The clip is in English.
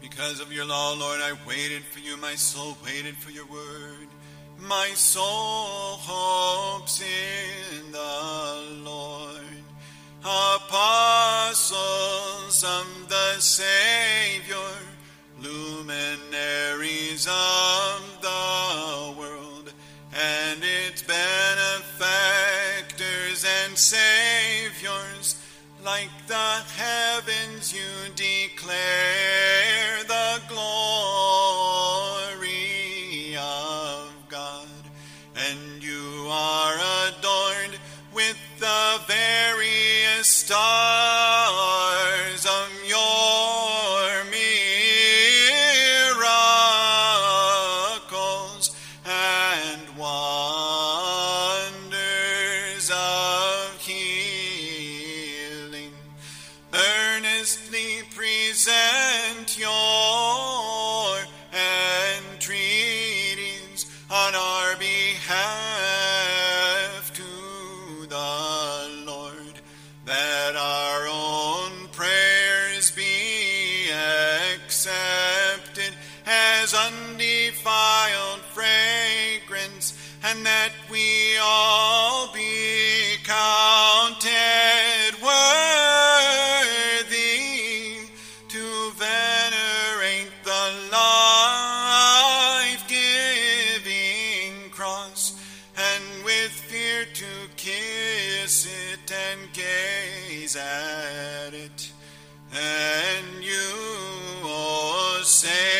Because of your law, Lord, I waited for you. My soul waited for your word. My soul hopes in the Lord. Apostles of the Savior, luminaries of the world, and its benefactors and saviors, like the heavens you declare the glory of God, and you are adorned with the various stars of your miracles and wonders of healing. Earnestly present your entreaties on our behalf to the Lord, that our own prayers be accepted as undefiled fragrance, and that we all be counted worthy to venerate the life-giving cross, and with fear to kiss it and gaze at it. And you, O Savior,